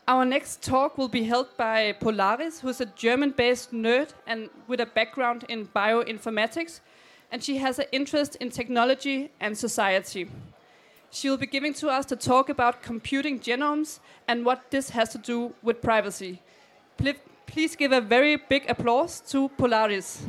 Our next talk will be held by Polaris, who's a German-based nerd and with a background in bioinformatics, and she has an interest in technology and society. She will be giving to us the talk about computing genomes and what this has to do with privacy. Please give a very big applause to Polaris.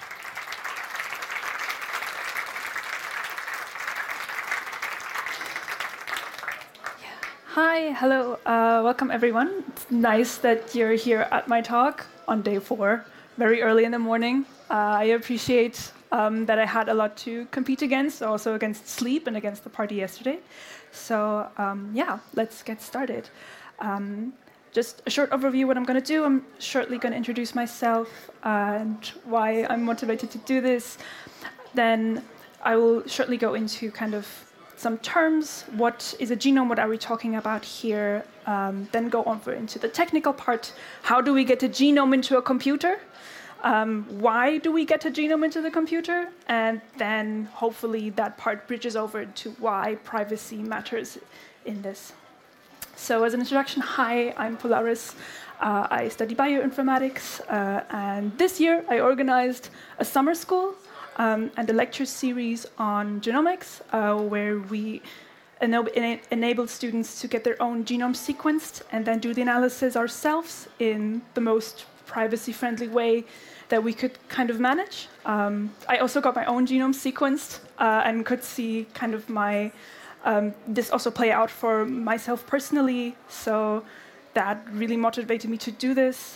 Hi, hello, welcome everyone. It's nice that you're here at my talk on day 4, very early in the morning. I appreciate that I had a lot to compete against, also against sleep and against the party yesterday. So yeah, let's get started. Just a short overview of what I'm going to do. I'm shortly going to introduce myself and why I'm motivated to do this. Then I will shortly go into kind of some terms. What is a genome? What are we talking about here? Then go over into the technical part. How do we get a genome into a computer? Why do we get a genome into the computer? And then hopefully that part bridges over to why privacy matters in this. So as an introduction, hi, I'm Polaris. I study bioinformatics. And this year I organized a summer school and a lecture series on genomics, where we enabled students to get their own genome sequenced and then do the analysis ourselves in the most privacy-friendly way that we could kind of manage. I also got my own genome sequenced and could see kind of my this also play out for myself personally. So that really motivated me to do this.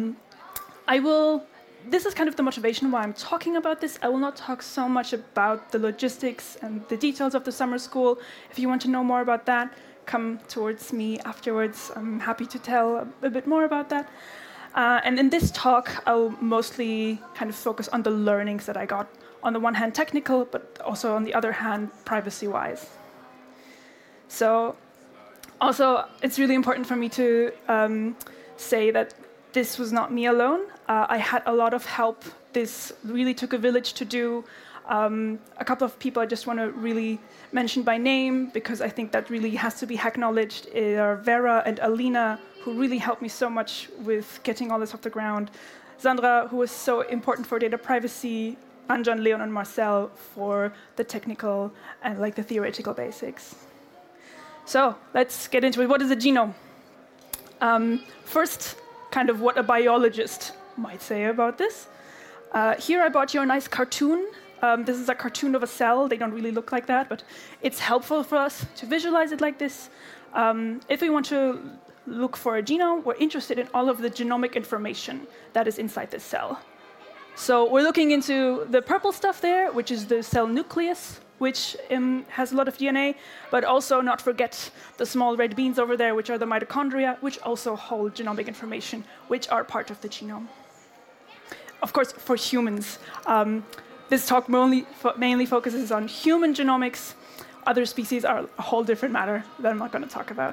This is kind of the motivation why I'm talking about this. I will not talk so much about the logistics and the details of the summer school. If you want to know more about that, come towards me afterwards. I'm happy to tell a bit more about that. And in this talk, I'll mostly kind of focus on the learnings that I got. On the one hand, technical, but also on the other hand, privacy-wise. So also, it's really important for me to say that this was not me alone. I had a lot of help. This really took a village to do. A couple of people I just want to really mention by name, because I think that really has to be acknowledged, are Vera and Alina, who really helped me so much with getting all this off the ground. Sandra, who was so important for data privacy. Anjan, Leon, and Marcel for the technical and like the theoretical basics. So let's get into it. What is a genome? First, kind of what a biologist might say about this. Here I brought you a nice cartoon. This is a cartoon of a cell. They don't really look like that, but it's helpful for us to visualize it like this. If we want to look for a genome, we're interested in all of the genomic information that is inside this cell. So we're looking into the purple stuff there, which is the cell nucleus, which has a lot of DNA, but also not forget the small red beans over there, which are the mitochondria, which also hold genomic information, which are part of the genome. Of course, for humans, this talk mainly focuses on human genomics. Other species are a whole different matter that I'm not going to talk about.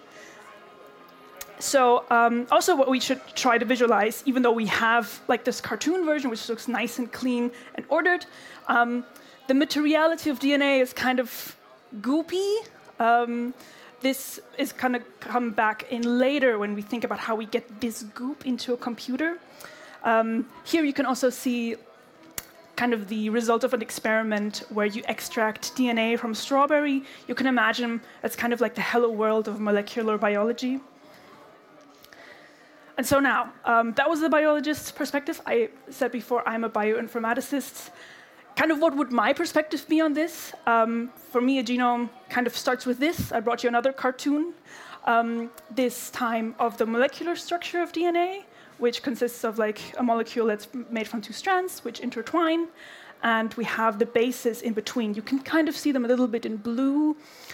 So also what we should try to visualize, even though we have like this cartoon version, which looks nice and clean and ordered, the materiality of DNA is kind of goopy. This is kind of come back in later when we think about how we get this goop into a computer. Here you can also see kind of the result of an experiment where you extract DNA from strawberry. You can imagine it's kind of like the hello world of molecular biology. And so now, that was the biologist's perspective. I said before, I'm a bioinformaticist. Kind of what would my perspective be on this? For me, a genome kind of starts with this. I brought you another cartoon, this time of the molecular structure of DNA, which consists of like a molecule that's made from 2 strands, which intertwine, and we have the bases in between. You can kind of see them a little bit in blue,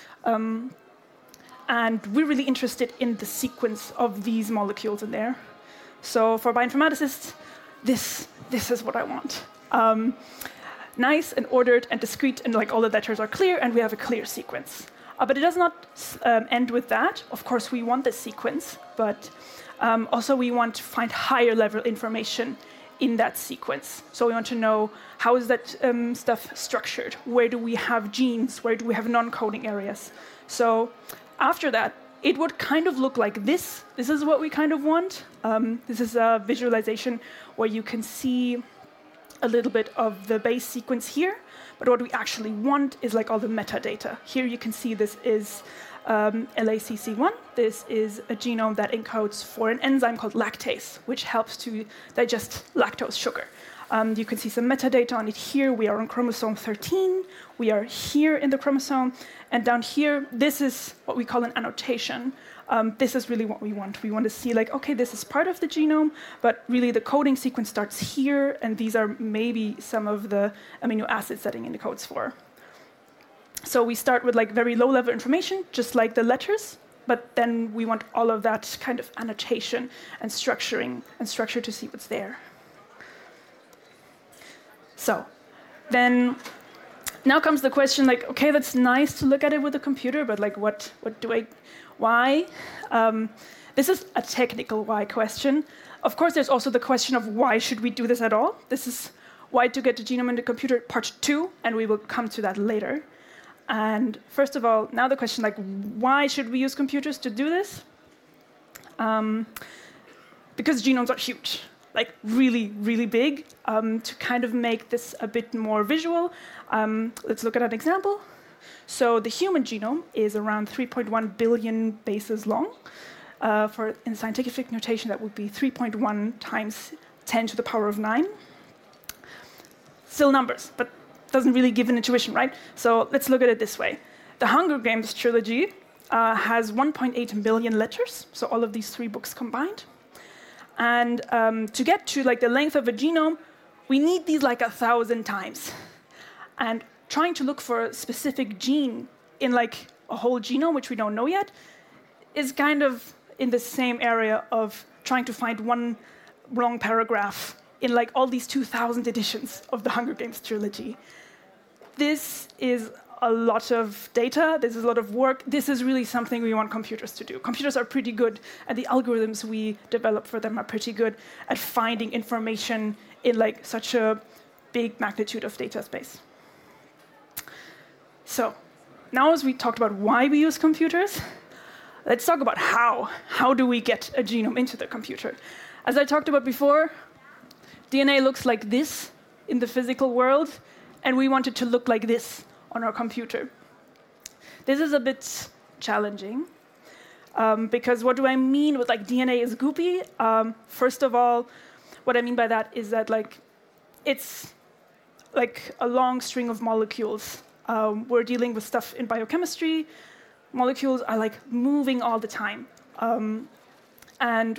and we're really interested in the sequence of these molecules in there. So for bioinformaticists, this is what I want. Nice and ordered and discrete, and like all the letters are clear, and we have a clear sequence. But it does not end with that. Of course, we want this sequence, but also we want to find higher level information in that sequence. So we want to know how is that stuff structured? Where do we have genes? Where do we have non-coding areas? So after that, it would kind of look like this. This is what we kind of want. This is a visualization where you can see a little bit of the base sequence here, but what we actually want is like all the metadata. Here you can see this is LACC1. This is a genome that encodes for an enzyme called lactase, which helps to digest lactose sugar. You can see some metadata on it here. We are on chromosome 13. We are here in the chromosome. And down here, this is what we call an annotation. This is really what we want. We want to see, like, OK, this is part of the genome, but really the coding sequence starts here, and these are maybe some of the amino acids that it encodes for. So we start with like very low-level information, just like the letters, but then we want all of that kind of annotation and structure to see what's there. So then now comes the question, like, OK, that's nice to look at it with a computer, but like, why? This is a technical why question. Of course, there's also the question of why should we do this at all? This is why to get the genome in the computer, part 2, and we will come to that later. And first of all, now the question, like, why should we use computers to do this? Because genomes are huge, like really, really big. To kind of make this a bit more visual, let's look at an example. So the human genome is around 3.1 billion bases long. In scientific notation, that would be 3.1 times 10 to the power of 9. Still numbers, but doesn't really give an intuition, right? So let's look at it this way. The Hunger Games trilogy has 1.8 million letters, so all of these 3 books combined. And to get to like the length of a genome, we need these like 1,000 times. And trying to look for a specific gene in like a whole genome, which we don't know yet, is kind of in the same area of trying to find one wrong paragraph in like all these 2,000 editions of the Hunger Games trilogy. This is a lot of data. This is a lot of work. This is really something we want computers to do. Computers are pretty good, and the algorithms we develop for them are pretty good at finding information in like such a big magnitude of data space. So now as we talked about why we use computers, let's talk about how. How do we get a genome into the computer? As I talked about before, DNA looks like this in the physical world, and we want it to look like this on our computer. This is a bit challenging, because what do I mean with like DNA is goopy? First of all, what I mean by that is that like it's like a long string of molecules. We're dealing with stuff in biochemistry. Molecules are like moving all the time, and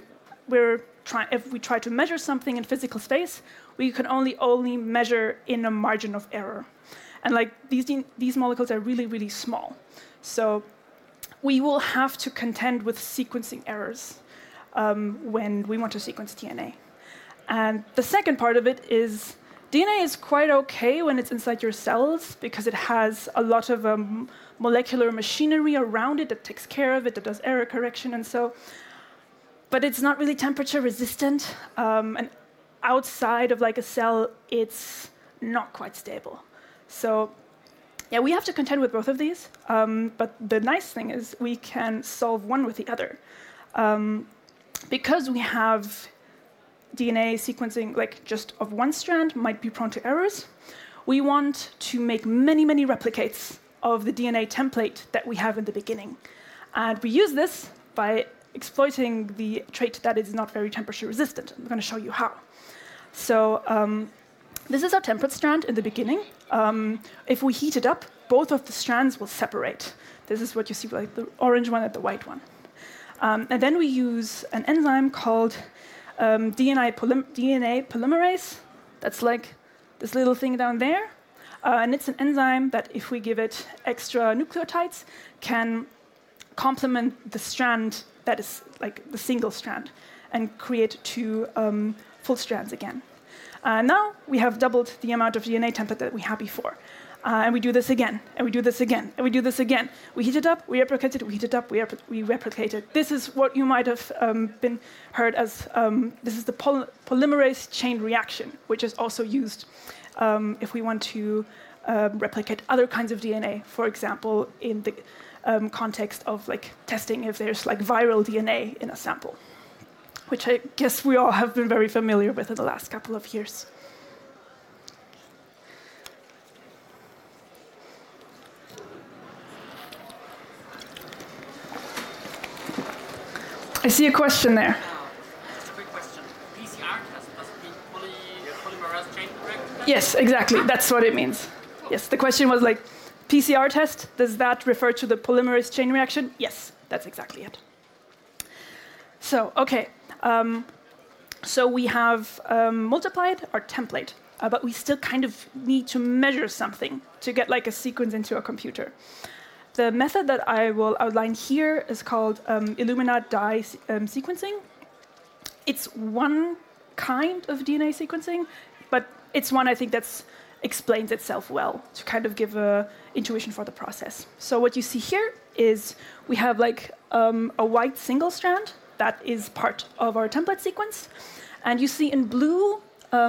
if we try to measure something in physical space, we can only measure in a margin of error. And like these molecules are really, really small. So we will have to contend with sequencing errors when we want to sequence DNA. And the second part of it is DNA is quite okay when it's inside your cells because it has a lot of molecular machinery around it that takes care of it, that does error correction and so. But it's not really temperature resistant. And outside of like a cell, it's not quite stable. So yeah, we have to contend with both of these. But the nice thing is we can solve one with the other. Because we have DNA sequencing like just of one strand might be prone to errors, we want to make many, many replicates of the DNA template that we have in the beginning. And we use this by exploiting the trait that is not very temperature resistant. I'm going to show you how. So this is our temperate strand in the beginning. If we heat it up, both of the strands will separate. This is what you see, like the orange one and the white one. And then we use an enzyme called DNA polymerase. That's like this little thing down there. And it's an enzyme that, if we give it extra nucleotides, can complement the strand that is like the single strand and create 2 full strands again. Now we have doubled the amount of DNA template that we had before. And we do this again, and we do this again, and we do this again. We heat it up, we replicate it, we heat it up, we replicate it. This is what you might have been heard as, this is the polymerase chain reaction, which is also used if we want to replicate other kinds of DNA, for example, in the context of like testing if there's like viral DNA in a sample, which I guess we all have been very familiar with in the last couple of years. I see a question there. Just a quick question. PCR test, does it mean polymerase chain reaction? Yes, exactly. That's what it means. Yes, the question was like, PCR test, does that refer to the polymerase chain reaction? Yes, that's exactly it. So, okay. So we have multiplied our template, but we still kind of need to measure something to get like a sequence into a computer. The method that I will outline here is called Illumina dye sequencing. It's one kind of DNA sequencing, but it's one I think that explains itself well to kind of give an intuition for the process. So what you see here is we have like a white single strand that is part of our template sequence. And you see in blue,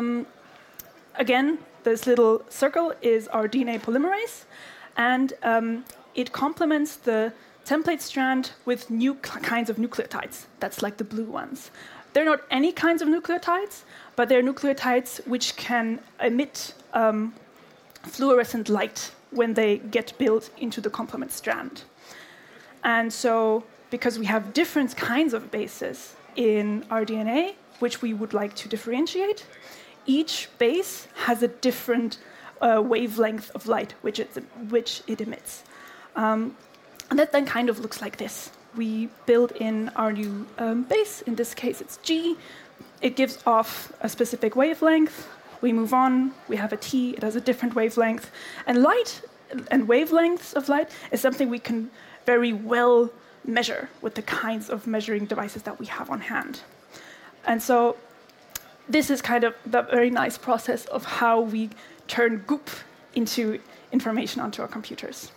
again, this little circle is our DNA polymerase. And it complements the template strand with new kinds of nucleotides. That's like the blue ones. They're not any kinds of nucleotides, but they're nucleotides which can emit fluorescent light when they get built into the complement strand. And so, because we have different kinds of bases in our DNA, which we would like to differentiate, each base has a different wavelength of light which it emits. And that then kind of looks like this. We build in our new base. In this case, it's G. It gives off a specific wavelength. We move on. We have a T. It has a different wavelength. And light and wavelengths of light is something we can very well measure with the kinds of measuring devices that we have on hand. And so this is kind of the very nice process of how we turn goop into information onto our computers.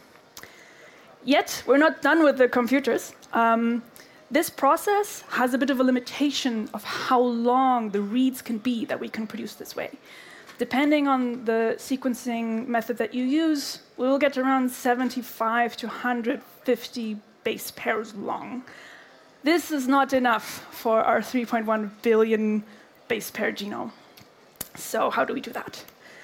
Yet, we're not done with the computers. This process has a bit of a limitation of how long the reads can be that we can produce this way. Depending on the sequencing method that you use, we'll get around 75 to 150 base pairs long. This is not enough for our 3.1 billion base pair genome. So how do we do that?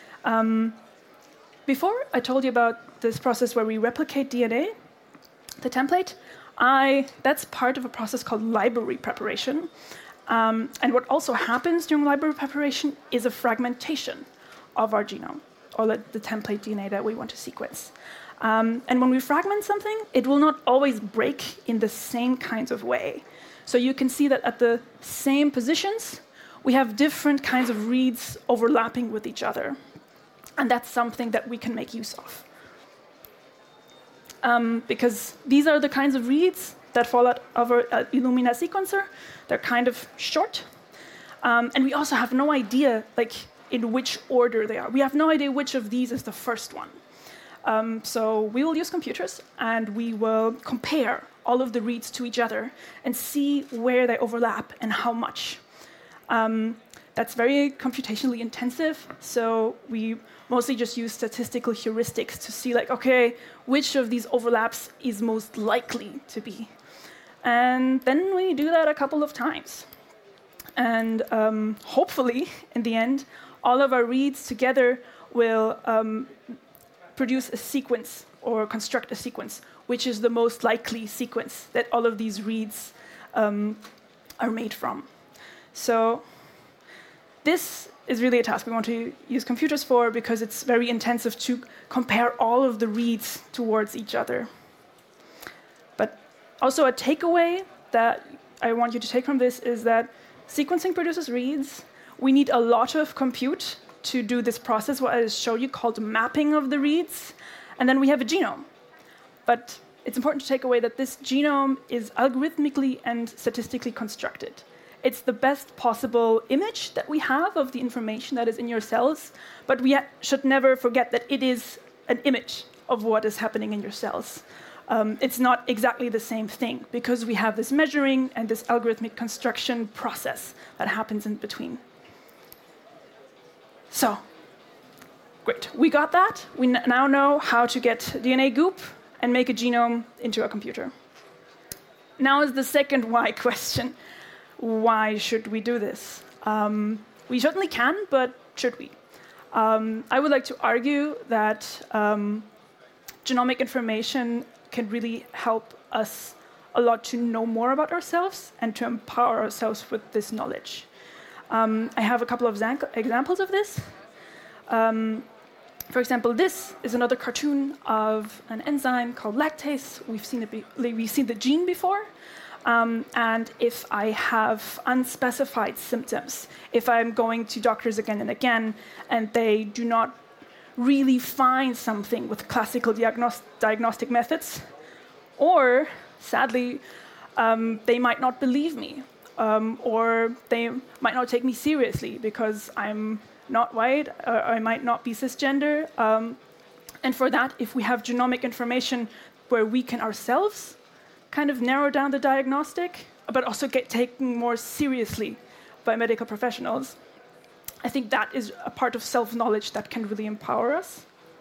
Before, I told you about this process where we replicate DNA, the template. That's part of a process called library preparation. And what also happens during library preparation is a fragmentation of our genome, or the template DNA that we want to sequence. And when we fragment something, it will not always break in the same kinds of way. So you can see that at the same positions, we have different kinds of reads overlapping with each other. And that's something that we can make use of. Because these are the kinds of reads that fall out of our Illumina sequencer. They're kind of short. And we also have no idea in which order they are. We have no idea which of these is the first one. So we will use computers, and we will compare all of the reads to each other and see where they overlap and how much. That's very computationally intensive, so we mostly just use statistical heuristics to see, which of these overlaps is most likely to be. And then we do that a couple of times. And hopefully, in the end, all of our reads together will produce a sequence or construct a sequence, which is the most likely sequence that all of these reads are made from. So this is really a task we want to use computers for because it's very intensive to compare all of the reads towards each other. But also a takeaway that I want you to take from this is that sequencing produces reads. We need a lot of compute to do this process, what I showed you, called mapping of the reads. And then we have a genome. But it's important to take away that this genome is algorithmically and statistically constructed. It's the best possible image that we have of the information that is in your cells, but we should never forget that it is an image of what is happening in your cells. It's not exactly the same thing because we have this measuring and this algorithmic construction process that happens in between. So, great. We got that. We now know how to get DNA goop and make a genome into a computer. Now is the second why question. Why should we do this? We certainly can, but should we? I would like to argue that genomic information can really help us a lot to know more about ourselves and to empower ourselves with this knowledge. I have a couple of examples of this. For example, this is another cartoon of an enzyme called lactase. We've seen the gene before. And if I have unspecified symptoms, if I'm going to doctors again and again, and they do not really find something with classical diagnostic methods, or sadly, they might not believe me, or they might not take me seriously because I'm not white, or I might not be cisgender. And for that, if we have genomic information where we can ourselves kind of narrow down the diagnostic, but also get taken more seriously by medical professionals, I think that is a part of self-knowledge that can really empower us.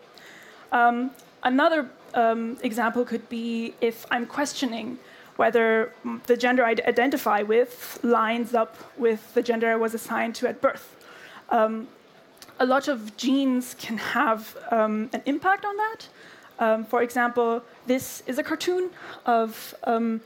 Another example could be if I'm questioning whether the gender I identify with lines up with the gender I was assigned to at birth. A lot of genes can have an impact on that. For example, this is a cartoon of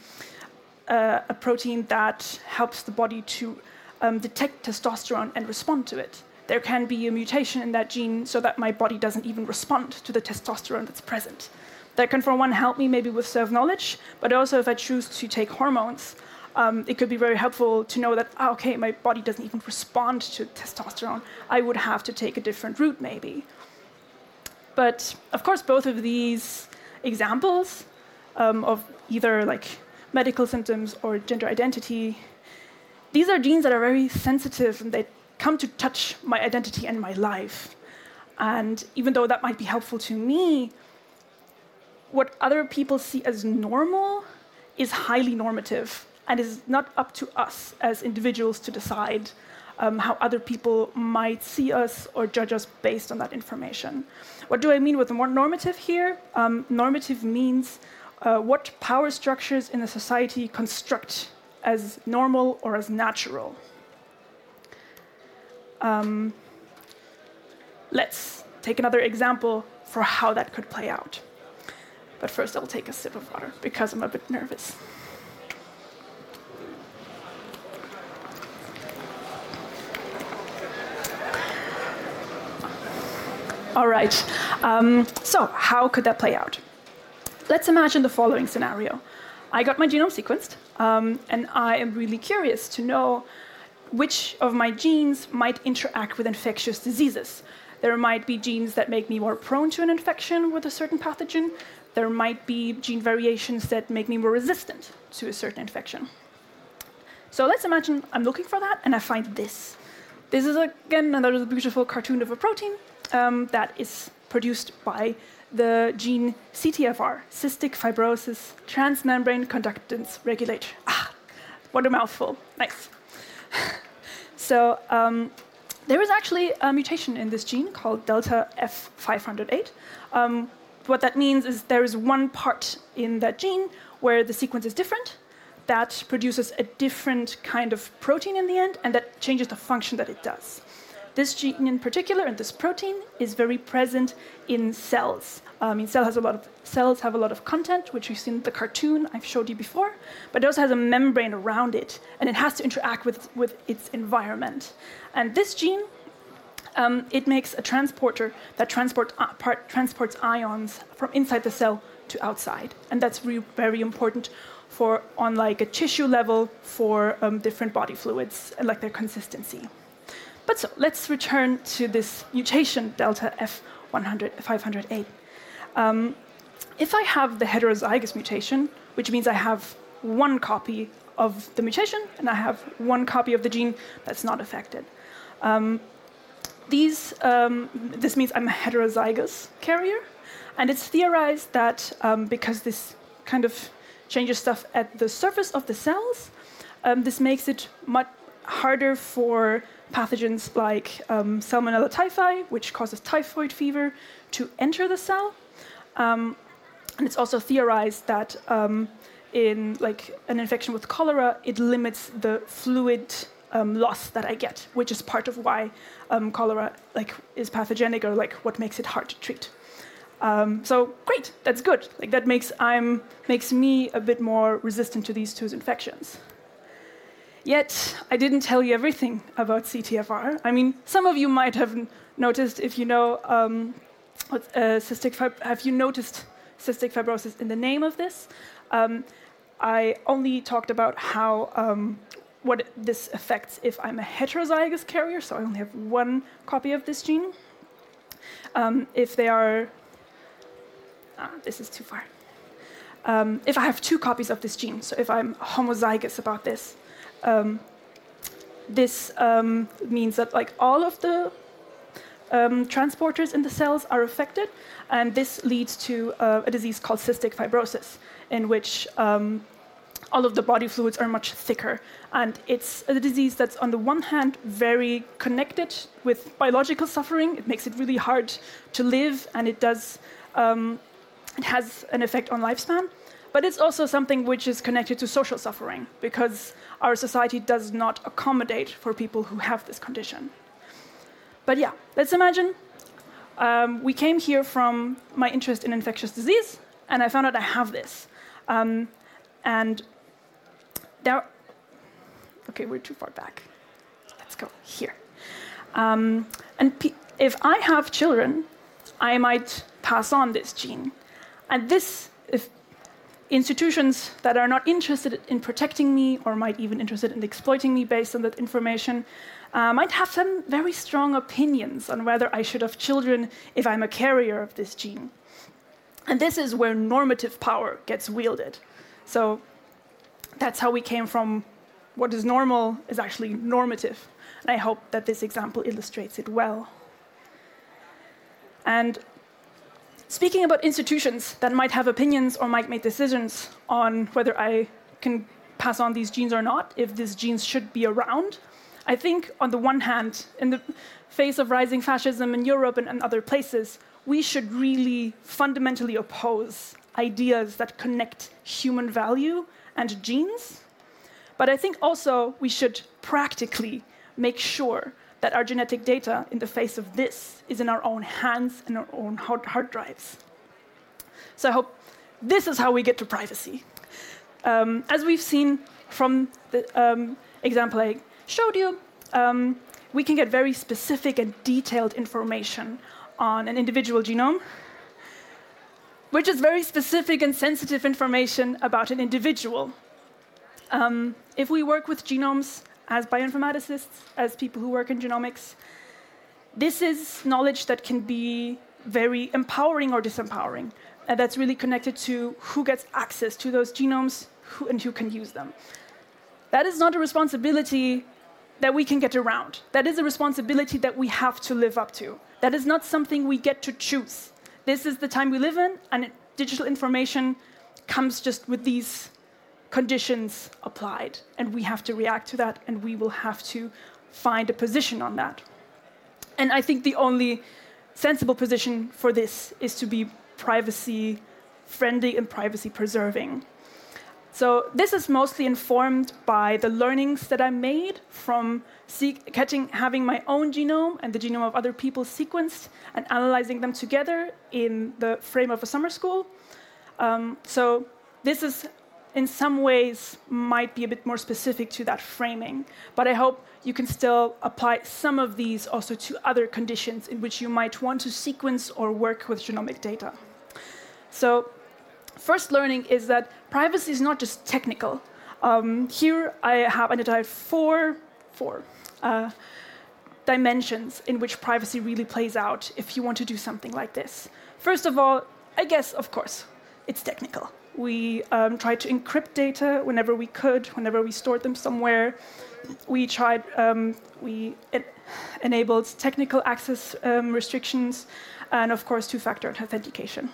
a protein that helps the body to detect testosterone and respond to it. There can be a mutation in that gene so that my body doesn't even respond to the testosterone that's present. That can, for one, help me maybe with self-knowledge, but also if I choose to take hormones, it could be very helpful to know that, okay, my body doesn't even respond to testosterone. I would have to take a different route, maybe. But, of course, both of these examples of either like medical symptoms or gender identity, these are genes that are very sensitive and they come to touch my identity and my life. And even though that might be helpful to me, what other people see as normal is highly normative and is not up to us as individuals to decide how other people might see us or judge us based on that information. What do I mean with more normative here? Normative means what power structures in a society construct as normal or as natural. Let's take another example for how that could play out. But first I'll take a sip of water because I'm a bit nervous. All right, so how could that play out? Let's imagine the following scenario. I got my genome sequenced, and I am really curious to know which of my genes might interact with infectious diseases. There might be genes that make me more prone to an infection with a certain pathogen. There might be gene variations that make me more resistant to a certain infection. So let's imagine I'm looking for that, and I find this. This is, again, another beautiful cartoon of a protein that is produced by the gene CTFR, cystic fibrosis transmembrane conductance regulator. What a mouthful. Nice. So there is actually a mutation in this gene called delta F508. What that means is there is one part in that gene where the sequence is different, that produces a different kind of protein in the end, and that changes the function that it does. This gene in particular, and this protein, is very present in cells. Cells have a lot of content, which we've seen in the cartoon I've showed you before, but it also has a membrane around it, and it has to interact with its environment. And this gene, it makes a transporter that transports ions from inside the cell to outside, and that's very important on like a tissue level for different body fluids and like their consistency. But so let's return to this mutation, delta F508. If I have the heterozygous mutation, which means I have one copy of the mutation and I have one copy of the gene that's not affected, this means I'm a heterozygous carrier, and it's theorized that because this kind of changes stuff at the surface of the cells, this makes it much harder for pathogens like Salmonella typhi, which causes typhoid fever, to enter the cell. And it's also theorized that in like an infection with cholera, it limits the fluid loss that I get, which is part of why cholera like is pathogenic, or like what makes it hard to treat. So great, that's good. Like that makes me a bit more resistant to these two infections. Yet I didn't tell you everything about CTFR. I mean, some of you might have noticed, if you know have you noticed cystic fibrosis in the name of this? I only talked about how what this affects if I'm a heterozygous carrier, so I only have one copy of this gene. If they are, this is too far. If I have two copies of this gene, so if I'm homozygous about this, this means that like all of the transporters in the cells are affected, and this leads to a disease called cystic fibrosis, in which all of the body fluids are much thicker. And it's a disease that's, on the one hand, very connected with biological suffering. It makes it really hard to live, and it has an effect on lifespan. But it's also something which is connected to social suffering, because our society does not accommodate for people who have this condition. But yeah, let's imagine we came here from my interest in infectious disease, and I found out I have this. And there, okay, we're too far back. Let's go here. If I have children, I might pass on this gene. And this, if institutions that are not interested in protecting me, or might even interested in exploiting me based on that information, might have some very strong opinions on whether I should have children if I'm a carrier of this gene. And this is where normative power gets wielded. So that's how we came from what is normal is actually normative. And I hope that this example illustrates it well. And speaking about institutions that might have opinions or might make decisions on whether I can pass on these genes or not, if these genes should be around, I think, on the one hand, in the face of rising fascism in Europe and other places, we should really fundamentally oppose ideas that connect human value and genes. But I think also we should practically make sure that our genetic data in the face of this is in our own hands and our own hard drives. So I hope this is how we get to privacy. As we've seen from the example I showed you, we can get very specific and detailed information on an individual genome, which is very specific and sensitive information about an individual. If we work with genomes as bioinformaticists, as people who work in genomics, this is knowledge that can be very empowering or disempowering. And that's really connected to who gets access to those genomes and who can use them. That is not a responsibility that we can get around. That is a responsibility that we have to live up to. That is not something we get to choose. This is the time we live in, and digital information comes just with these conditions applied, and we have to react to that, and we will have to find a position on that. And I think the only sensible position for this is to be privacy-friendly and privacy-preserving. So this is mostly informed by the learnings that I made from having my own genome and the genome of other people sequenced and analyzing them together in the frame of a summer school. So this is, in some ways, might be a bit more specific to that framing. But I hope you can still apply some of these also to other conditions in which you might want to sequence or work with genomic data. So first learning is that privacy is not just technical. Here I have identified four dimensions in which privacy really plays out if you want to do something like this. First of all, I guess, of course, it's technical. We tried to encrypt data whenever we could, whenever we stored them somewhere. We enabled technical access restrictions, and of course, two-factor authentication.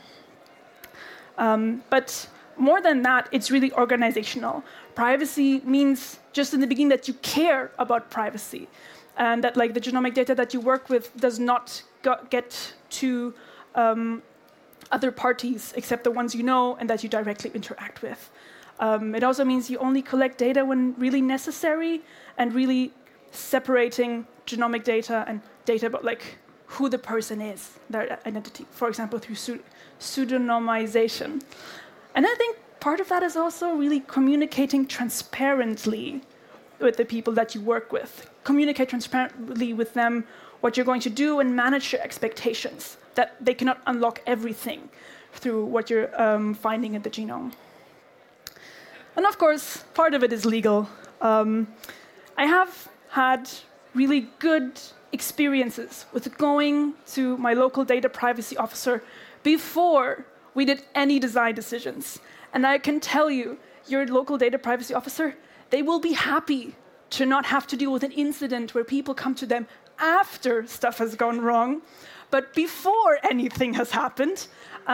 But more than that, it's really organizational. Privacy means just in the beginning that you care about privacy, and that like the genomic data that you work with does not get to other parties except the ones you know and that you directly interact with. It also means you only collect data when really necessary, and really separating genomic data and data about like who the person is, their identity, for example, through pseudonymization. And I think part of that is also really communicating transparently with the people that you work with. Communicate transparently with them what you're going to do and manage your expectations, that they cannot unlock everything through what you're finding in the genome. And of course, part of it is legal. I have had really good experiences with going to my local data privacy officer before we did any design decisions. And I can tell you, your local data privacy officer, they will be happy to not have to deal with an incident where people come to them after stuff has gone wrong, but before anything has happened.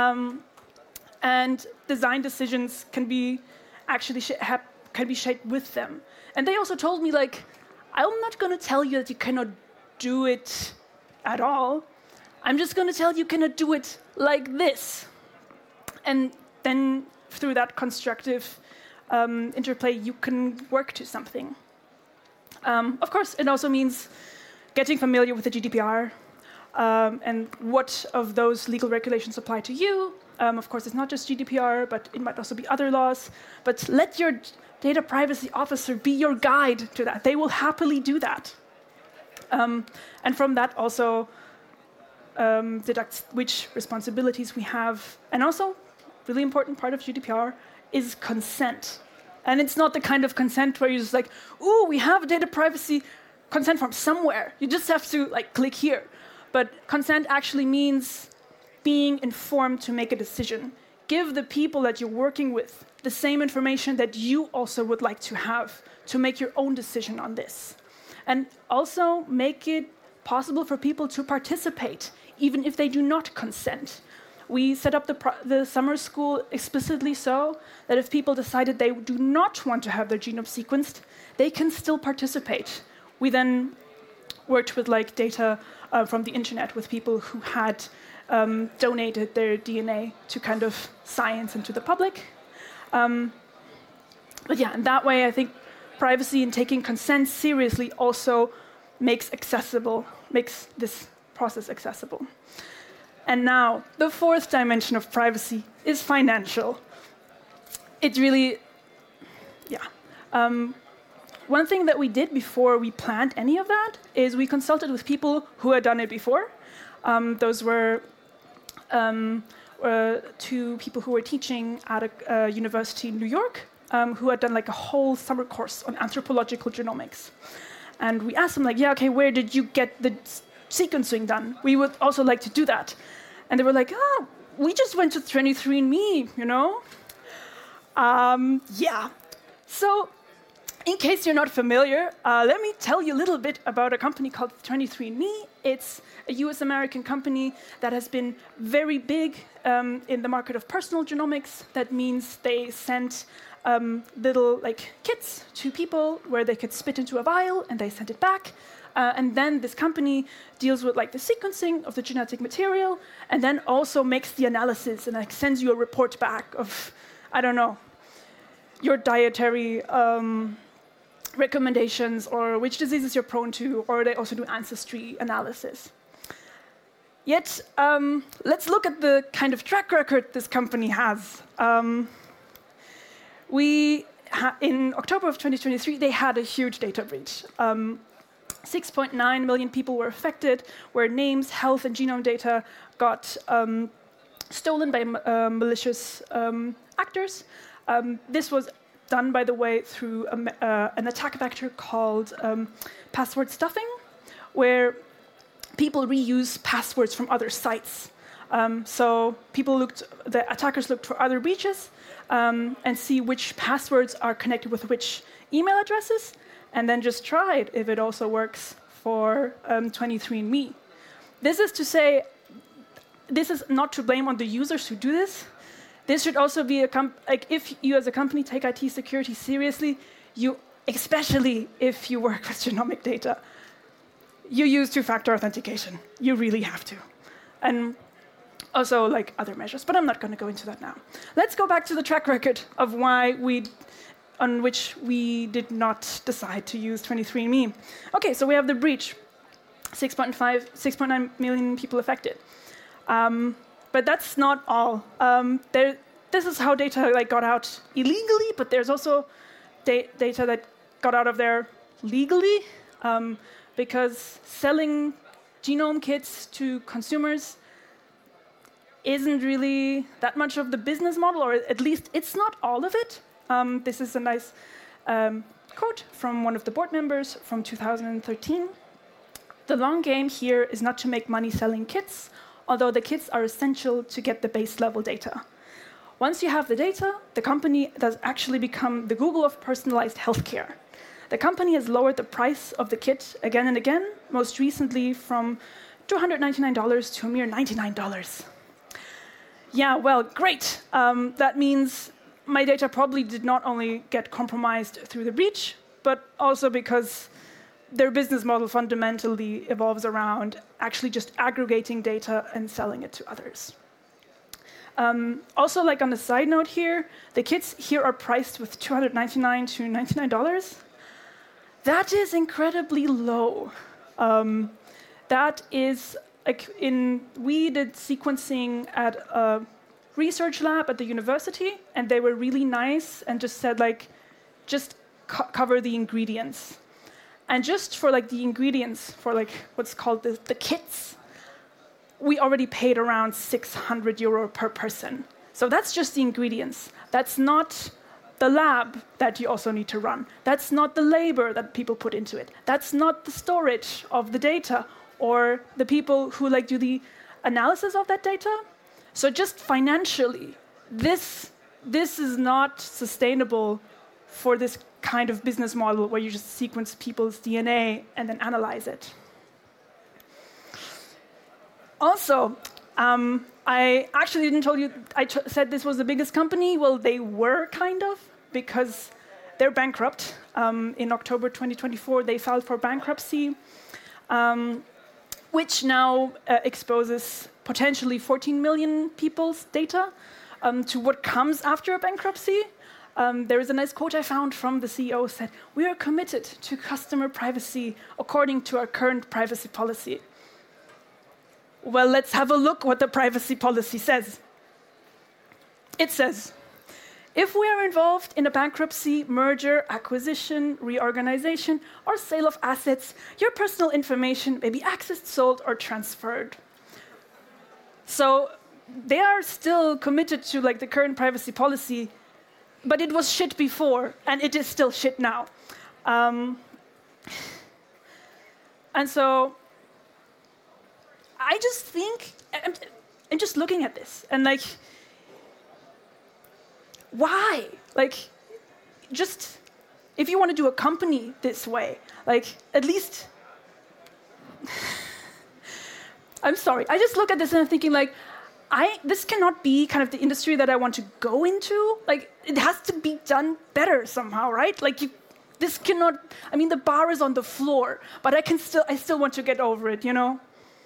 And design decisions can be actually can be shaped with them. And they also told me, like, I'm not going to tell you that you cannot do it at all. I'm just going to tell you cannot do it like this. And then through that constructive interplay, you can work to something. Of course, it also means getting familiar with the GDPR and what of those legal regulations apply to you. Of course, it's not just GDPR, but it might also be other laws. But let your data privacy officer be your guide to that. They will happily do that. And from that also deduct which responsibilities we have. And also, really important part of GDPR is consent. And it's not the kind of consent where you're just like, ooh, we have a data privacy consent form somewhere. You just have to like click here. But consent actually means being informed to make a decision. Give the people that you're working with the same information that you also would like to have to make your own decision on this. And also make it possible for people to participate, even if they do not consent. We set up the summer school explicitly so that if people decided they do not want to have their genome sequenced, they can still participate. We then worked with like data from the internet with people who had donated their DNA to kind of science and to the public. But yeah, in that way, I think privacy and taking consent seriously also makes this process accessible. And now, the fourth dimension of privacy is financial. It really, one thing that we did before we planned any of that is we consulted with people who had done it before. Those were two people who were teaching at a university in New York, who had done like a whole summer course on anthropological genomics. And we asked them, like, yeah, okay, where did you get the sequencing done? We would also like to do that. And they were like, oh, we just went to 23andMe, you know? Yeah. So, in case you're not familiar, let me tell you a little bit about a company called 23andMe. It's a US-American company that has been very big in the market of personal genomics. That means they sent little like kits to people where they could spit into a vial and they sent it back. And then this company deals with like the sequencing of the genetic material and then also makes the analysis and like sends you a report back of, I don't know, your dietary recommendations or which diseases you're prone to, or they also do ancestry analysis. Yet, let's look at the kind of track record this company has. In October of 2023, they had a huge data breach. 6.9 million people were affected, where names, health, and genome data got stolen by malicious actors. This was done, by the way, through an attack vector called password stuffing, where people reuse passwords from other sites. So the attackers looked for other breaches and see which passwords are connected with which email addresses, and then just tried if it also works for 23andMe. This is to say, this is not to blame on the users who do this. This should also be if you as a company take IT security seriously, especially if you work with genomic data, you use two-factor authentication. You really have to. And Also, like other measures, but I'm not going to go into that now. Let's go back to the track record of on which we did not decide to use 23andMe. Okay, so we have the breach. 6.9 million people affected. But that's not all. This is how data got out illegally, but there's also data that got out of there legally, because selling genome kits to consumers isn't really that much of the business model, or at least it's not all of it. This is a nice quote from one of the board members from 2013. The long game here is not to make money selling kits, although the kits are essential to get the base level data. Once you have the data, the company does actually become the Google of personalized healthcare. The company has lowered the price of the kit again and again, most recently from $299 to a mere $99. Yeah, well, great. That means my data probably did not only get compromised through the breach, but also because their business model fundamentally evolves around actually just aggregating data and selling it to others. Also, like on a side note here, the kits here are priced with $299 to $99. That is incredibly low. That is like we did sequencing at a research lab at the university, and they were really nice and just said just cover the ingredients. And just for the ingredients for what's called the kits, we already paid around €600 per person. So that's just the ingredients. That's not the lab that you also need to run. That's not the labor that people put into it. That's not the storage of the data or the people who do the analysis of that data. So just financially, this is not sustainable for this kind of business model where you just sequence people's DNA and then analyze it. Also, I actually didn't tell you, said this was the biggest company. Well, they were kind of, because they're bankrupt. In October 2024, they filed for bankruptcy, which now exposes potentially 14 million people's data to what comes after a bankruptcy. There is a nice quote I found from the CEO said, "We are committed to customer privacy according to our current privacy policy." Well, let's have a look what the privacy policy says. It says, if we are involved in a bankruptcy, merger, acquisition, reorganization, or sale of assets, your personal information may be accessed, sold, or transferred. So they are still committed to the current privacy policy, but it was shit before, and it is still shit now. And so I just think, I'm just looking at this, and why? Just, if you want to do a company this way, at least, I'm sorry, I just look at this and I'm thinking this cannot be kind of the industry that I want to go into. It has to be done better somehow, right? This cannot, the bar is on the floor, but I still want to get over it, you know?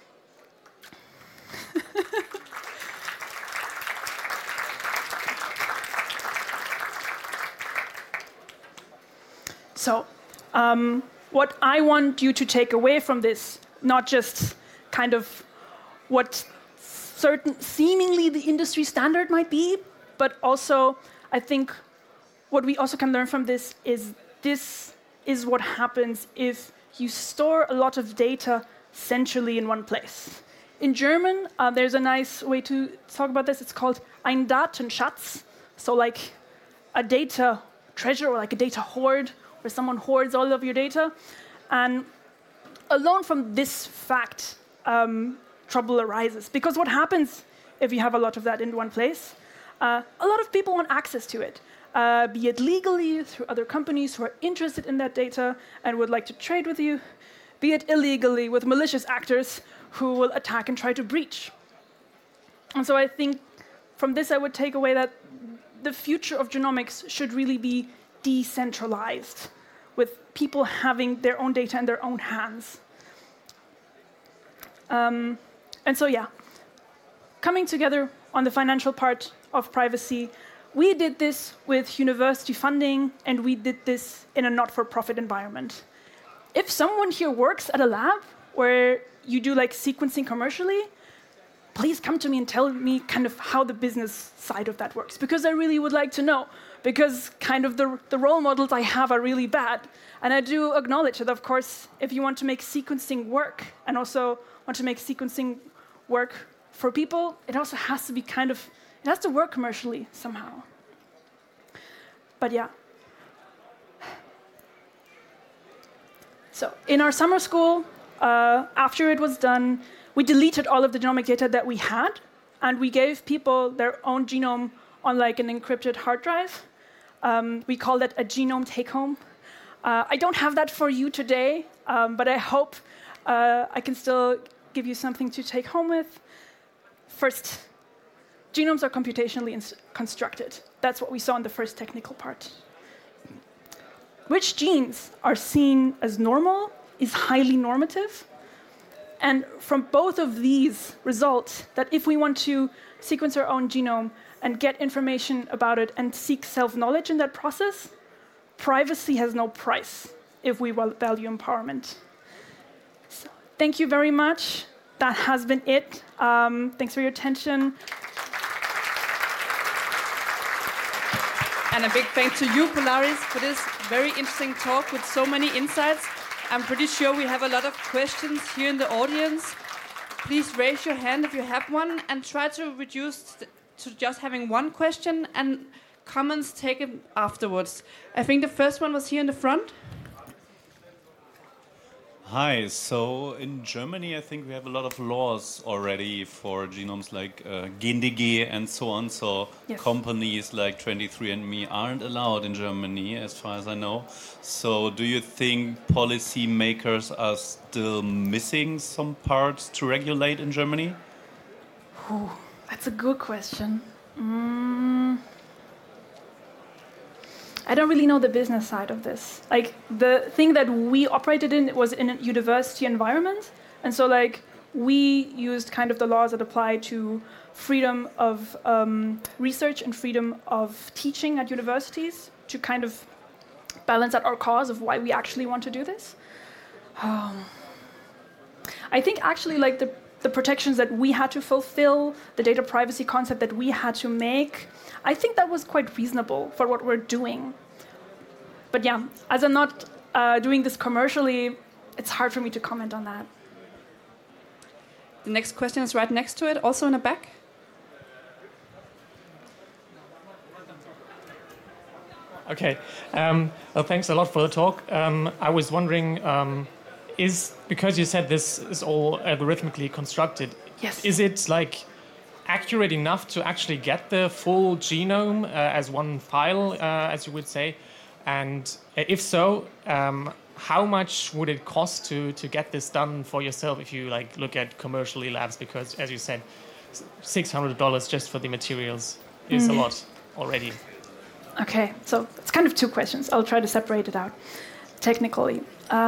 So, what I want you to take away from this, not just kind of what seemingly the industry standard might be, but also I think what we also can learn from this is what happens if you store a lot of data centrally in one place. In German, there's a nice way to talk about this. It's called ein Datenschatz, so a data treasure or a data hoard, where someone hoards all of your data. And alone from this fact, trouble arises. Because what happens if you have a lot of that in one place? A lot of people want access to it, be it legally through other companies who are interested in that data and would like to trade with you, be it illegally with malicious actors who will attack and try to breach. And so I think from this I would take away that the future of genomics should really be decentralized, with people having their own data in their own hands. And so, yeah, coming together on the financial part of privacy. We did this with university funding, and we did this in a not-for-profit environment. If someone here works at a lab where you do like sequencing commercially, please come to me and tell me kind of how the business side of that works, because I really would like to know, because kind of the role models I have are really bad. And I do acknowledge that, of course, if you want to make sequencing work and also want to make sequencing work for people, it also has to be kind of, it has to work commercially somehow. But yeah. So in our summer school, after it was done, we deleted all of the genomic data that we had, and we gave people their own genome on like an encrypted hard drive. We call that a genome take-home. I don't have that for you today, but I hope I can still give you something to take home with. First, genomes are computationally constructed. That's what we saw in the first technical part. Which genes are seen as normal is highly normative. And from both of these results, that if we want to sequence our own genome and get information about it and seek self-knowledge in that process, privacy has no price if we value empowerment. So, thank you very much. That has been it. Thanks for your attention. And a big thank to you, Polaris, for this very interesting talk with so many insights. I'm pretty sure we have a lot of questions here in the audience. Please raise your hand if you have one, and try to reduce to just having one question, and comments taken afterwards. I think the first one was here in the front. Hi, so in Germany I think we have a lot of laws already for genomes like GenDG and so on, so yes. Companies like 23andMe aren't allowed in Germany as far as I know. So do you think policymakers are still missing some parts to regulate in Germany? Ooh, that's a good question. I don't really know the business side of this. Like, the thing that we operated in was in a university environment. And so, like, we used kind of the laws that apply to freedom of research and freedom of teaching at universities to kind of balance out our cause of why we actually want to do this. I think actually, like, the protections that we had to fulfill, the data privacy concept that we had to make, I think that was quite reasonable for what we're doing. But yeah, as I'm not doing this commercially, it's hard for me to comment on that. The next question is right next to it, also in the back. Okay. Well, thanks a lot for the talk. I was wondering, because you said this is all algorithmically constructed, yes. Is it like accurate enough to actually get the full genome as one file, as you would say? And if so, how much would it cost to get this done for yourself if you like look at commercially labs? Because, as you said, $600 just for the materials is a lot already. Okay, so it's kind of two questions. I'll try to separate it out technically.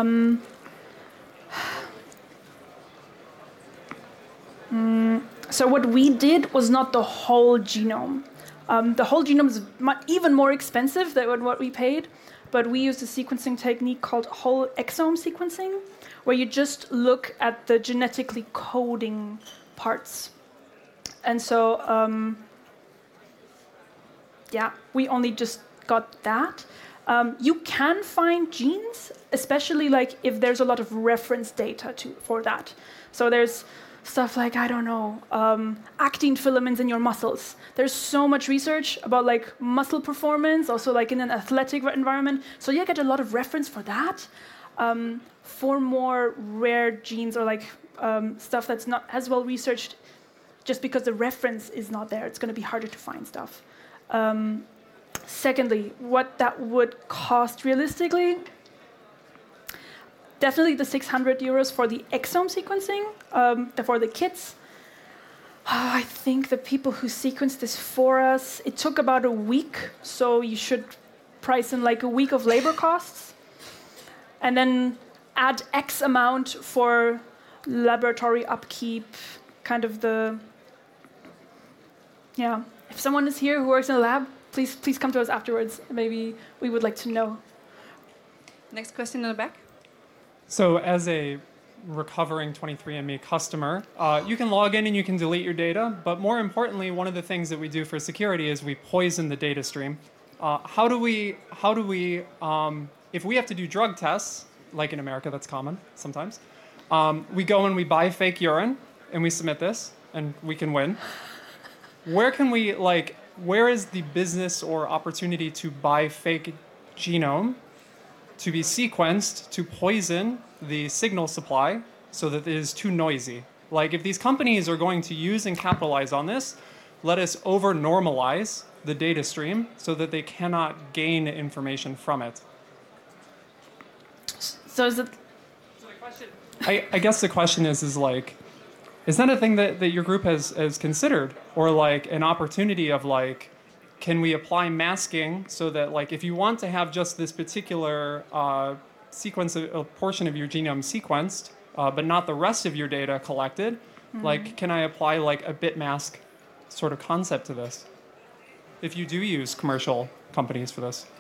So what we did was not the whole genome. The whole genome is even more expensive than what we paid, but we used a sequencing technique called whole exome sequencing, where you just look at the genetically coding parts. And so, yeah, we only just got that. You can find genes, especially like if there's a lot of reference data for that. So there's stuff like, I don't know, actin filaments in your muscles. There's so much research about like muscle performance, also like in an athletic environment. So you get a lot of reference for that. For more rare genes or like stuff that's not as well researched, just because the reference is not there, it's going to be harder to find stuff. Secondly, what that would cost realistically, definitely the €600 for the exome sequencing, for the kits. I think the people who sequenced this for us, it took about a week, so you should price in like a week of labor costs, and then add X amount for laboratory upkeep, kind of the Yeah. If someone is here who works in a lab, please come to us afterwards. Maybe we would like to know. Next question in the back. So as a recovering 23andMe customer, you can log in and you can delete your data, but more importantly, one of the things that we do for security is we poison the data stream. How do we, if we have to do drug tests, like in America, that's common sometimes, we go and we buy fake urine and we submit this and we can win. Where is the business or opportunity to buy fake genome to be sequenced to poison the signal supply so that it is too noisy? Like, if these companies are going to use and capitalize on this, let us over-normalize the data stream so that they cannot gain information from it. So is it... I guess the question is like, is that a thing that your group has considered? Or like an opportunity of like, can we apply masking so that like if you want to have just this particular sequence, a portion of your genome sequenced, but not the rest of your data collected, like can I apply like a bit mask sort of concept to this? If you do use commercial companies for this.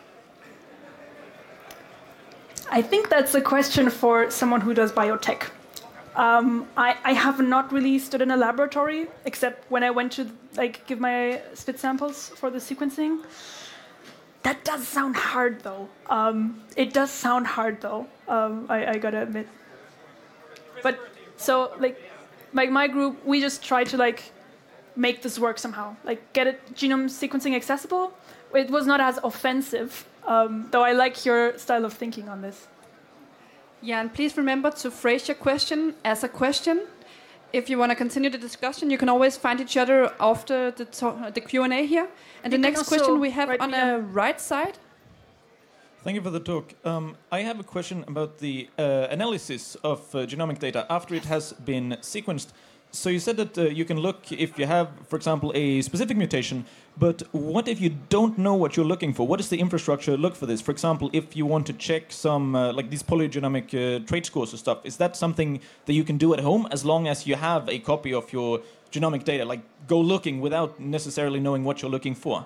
I think that's a question for someone who does biotech. I have not really stood in a laboratory, except when I went to like give my spit samples for the sequencing. That does sound hard, though. It does sound hard, though. I gotta admit. But so like my group, we just try to like make this work somehow, like get it genome sequencing accessible. It was not as offensive, though I like your style of thinking on this. Yeah, and please remember to phrase your question as a question. If you want to continue the discussion, you can always find each other after the Q&A here. And the next question we have on the right side. Thank you for the talk. I have a question about the analysis of genomic data after it has been sequenced. So you said that you can look if you have, for example, a specific mutation, but what if you don't know what you're looking for? What is the infrastructure look for this? For example, if you want to check some, like these polygenomic trait scores or stuff, is that something that you can do at home as long as you have a copy of your genomic data? Like go looking without necessarily knowing what you're looking for?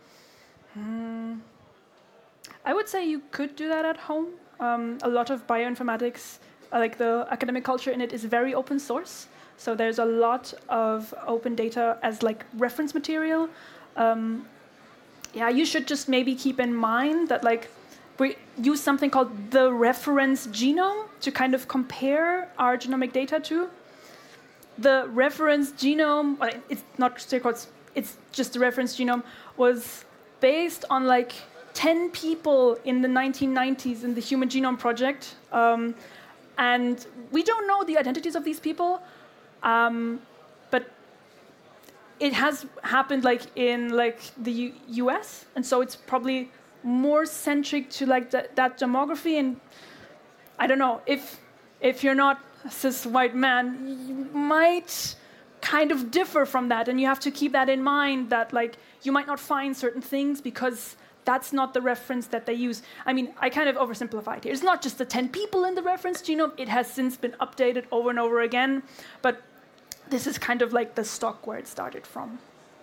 I would say you could do that at home. A lot of bioinformatics, like the academic culture in it, is very open source. So there's a lot of open data as like reference material. You should just maybe keep in mind that like we use something called the reference genome to kind of compare our genomic data to. The reference genome, it's not straight quotes, it's just the reference genome, was based on like 10 people in the 1990s in the Human Genome Project. And we don't know the identities of these people. But it has happened like in like the US, and so it's probably more centric to like that demography. And I don't know, if you're not a cis white man, you might kind of differ from that, and you have to keep that in mind that like you might not find certain things because that's not the reference that they use. I mean, I kind of oversimplified here. It's not just the 10 people in the reference genome. It has since been updated over and over again, but this is kind of like the stock where it started from.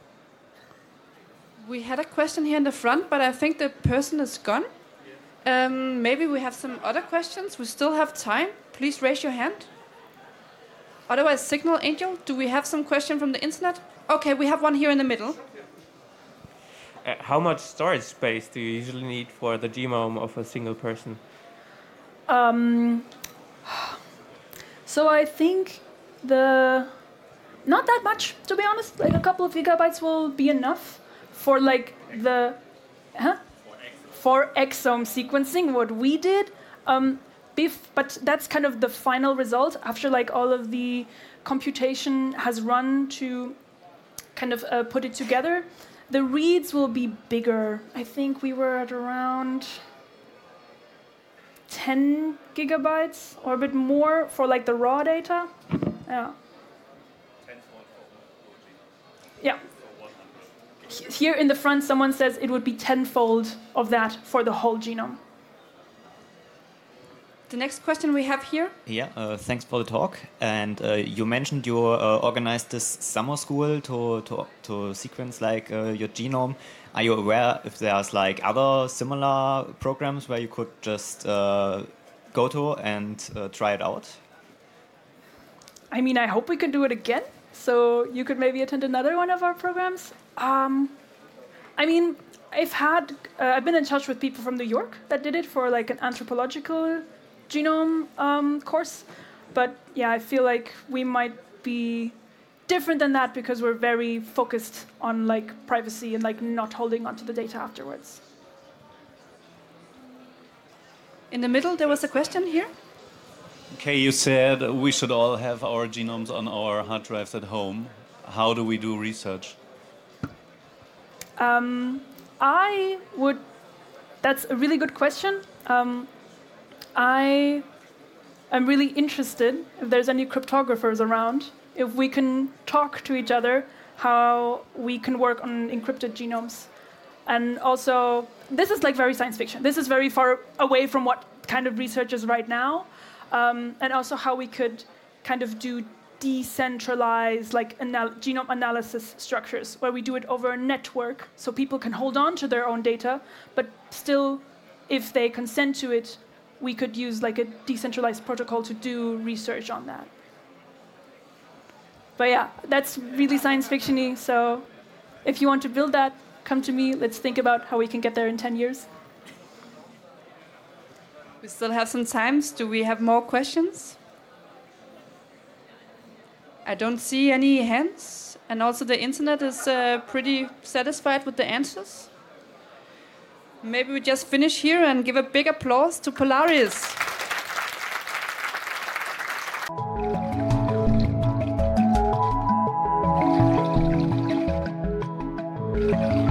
We had a question here in the front, but I think the person is gone. Maybe we have some other questions. We still have time. Please raise your hand. Otherwise, signal Angel. Do we have some question from the internet? Okay, we have one here in the middle. How much storage space do you usually need for the genome of a single person? So I think not that much, to be honest. Like a couple of gigabytes will be enough for like the for exome sequencing, what we did. But that's kind of the final result after like all of the computation has run to kind of put it together. The reads will be bigger. I think we were at around 10 gigabytes or a bit more for like the raw data. Yeah. Yeah. Here in the front, someone says it would be tenfold of that for the whole genome. The next question we have here. Yeah, thanks for the talk. And you mentioned you organized this summer school to sequence like your genome. Are you aware if there's like other similar programs where you could just go to and try it out? I mean, I hope we can do it again. So you could maybe attend another one of our programs. I mean, I've been in touch with people from New York that did it for like an anthropological genome course. But yeah, I feel like we might be different than that because we're very focused on like privacy and like not holding onto the data afterwards. In the middle, there was a question here. Okay, you said we should all have our genomes on our hard drives at home. How do we do research? That's a really good question. I am really interested, if there's any cryptographers around, if we can talk to each other, how we can work on encrypted genomes. And also, this is like very science fiction. This is very far away from what kind of research is right now. And also how we could kind of do decentralized like genome analysis structures where we do it over a network so people can hold on to their own data, but still, if they consent to it, we could use like a decentralized protocol to do research on that. But yeah, that's really science fiction-y, so if you want to build that, come to me. Let's think about how we can get there in 10 years. We still have some time. Do we have more questions? I don't see any hands. And also the internet is pretty satisfied with the answers. Maybe we just finish here and give a big applause to Polaris.